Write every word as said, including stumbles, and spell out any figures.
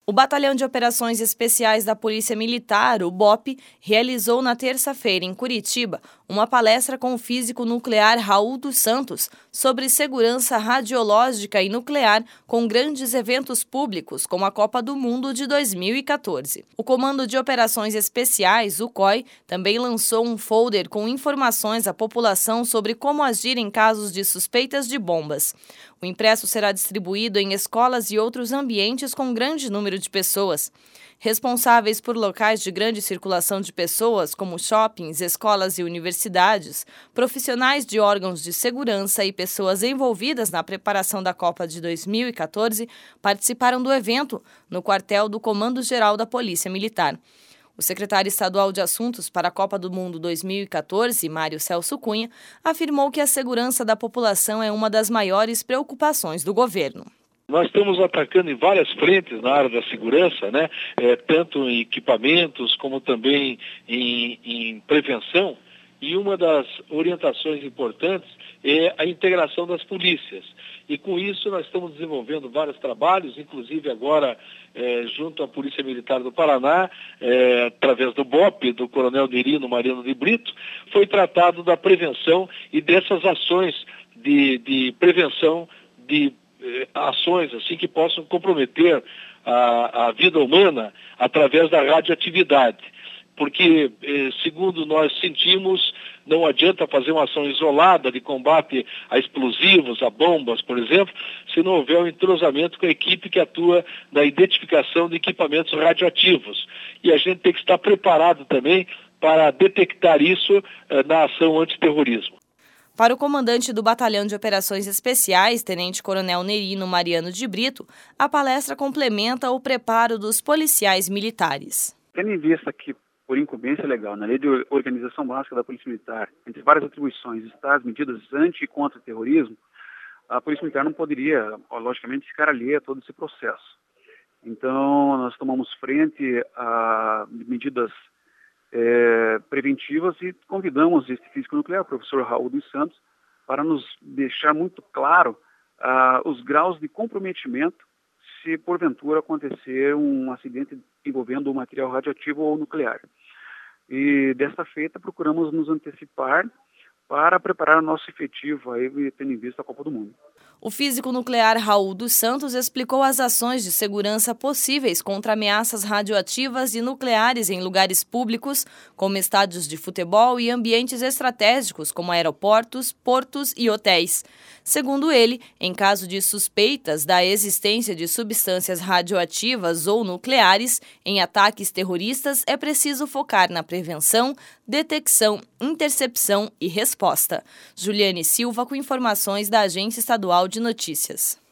O Batalhão de Operações Especiais da Polícia Militar, o B O P, realizou na terça-feira em Curitiba uma palestra com o físico nuclear Raul dos Santos sobre segurança radiológica e nuclear com grandes eventos públicos, como a Copa do Mundo de dois mil e quatorze. O Comando de Operações Especiais, o C O I, também lançou um folder com informações à população sobre como agir em casos de suspeitas de bombas. O impresso será distribuído em escolas e outros ambientes com grande número de pessoas. Responsáveis por locais de grande circulação de pessoas, como shoppings, escolas e universidades, profissionais de órgãos de segurança e pessoas envolvidas na preparação da Copa de dois mil e quatorze participaram do evento no quartel do Comando-Geral da Polícia Militar. O secretário estadual de Assuntos para a Copa do Mundo dois mil e quatorze, Mário Celso Cunha, afirmou que a segurança da população é uma das maiores preocupações do governo. Nós estamos atacando em várias frentes na área da segurança, né? É, tanto em equipamentos como também em, em prevenção. E uma das orientações importantes é a integração das polícias. E com isso nós estamos desenvolvendo vários trabalhos, inclusive agora é, junto à Polícia Militar do Paraná, é, através do B O P, do Coronel Nerino Mariano de Brito, foi tratado da prevenção e dessas ações de, de prevenção de eh, ações assim que possam comprometer a, a vida humana através da radioatividade. Porque, segundo nós sentimos, não adianta fazer uma ação isolada de combate a explosivos, a bombas, por exemplo, se não houver um entrosamento com a equipe que atua na identificação de equipamentos radioativos. E a gente tem que estar preparado também para detectar isso eh, na ação antiterrorismo. Para o comandante do Batalhão de Operações Especiais, Tenente-Coronel Nerino Mariano de Brito, a palestra complementa o preparo dos policiais militares. Tendo em vista que, por incumbência legal, na Lei de Organização Básica da Polícia Militar, entre várias atribuições, está as medidas anti e contra o terrorismo, a Polícia Militar não poderia, logicamente, ficar alheia a todo esse processo. Então, nós tomamos frente a medidas é, preventivas e convidamos este físico nuclear, o professor Raul dos Santos, para nos deixar muito claro ah, os graus de comprometimento se porventura acontecer um acidente envolvendo um material radioativo ou nuclear. E desta feita procuramos nos antecipar para preparar o nosso efetivo, aí, tendo em vista a Copa do Mundo. O físico nuclear Raul dos Santos explicou as ações de segurança possíveis contra ameaças radioativas e nucleares em lugares públicos, como estádios de futebol e ambientes estratégicos, como aeroportos, portos e hotéis. Segundo ele, em caso de suspeitas da existência de substâncias radioativas ou nucleares em ataques terroristas, é preciso focar na prevenção, detecção, intercepção e resposta. Juliane Silva com informações da Agência Estadual de Notícias.